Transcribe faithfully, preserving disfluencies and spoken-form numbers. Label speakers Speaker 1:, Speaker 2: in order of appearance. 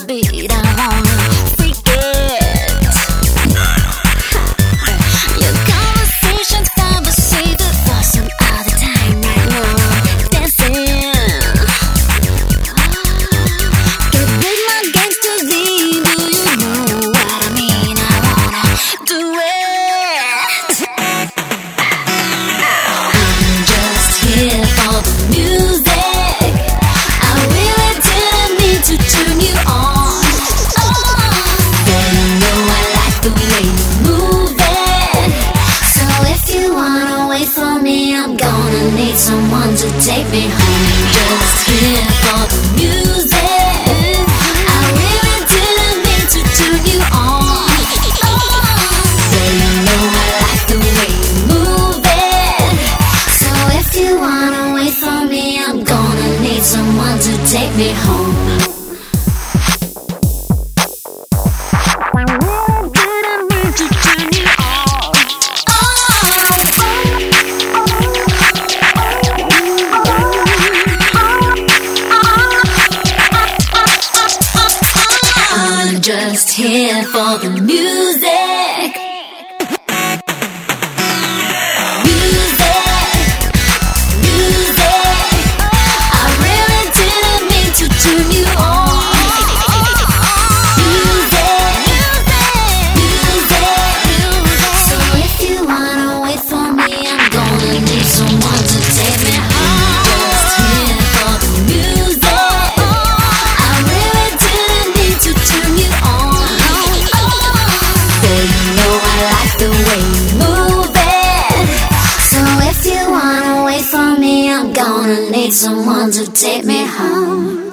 Speaker 1: beat, I wanna freak it. Your conversation's conversated for some other time right now. Dancing. Get with my gangster lean, do you know what I mean? I wanna do it. I'm just here for the music. I really didn't need to turn you on. Girl, you know I like the way you move it. So if you wanna wait for me, I'm gonna need someone to take me home. Just here for the music. I really didn't mean to turn you on. Girl, you know I like the way you move it. So if you wanna wait for me, I'm gonna need someone to take me home. I'm just here for the music. Music, music. I really didn't mean to turn you on. Music, music. So if you wanna wait for me, I'm gonna need someone to take me home. Just here for the music. I really didn't need to turn you on. Girl, you know I like the way you move it. So if you wanna wait for me, I'm gonna need someone to take me home.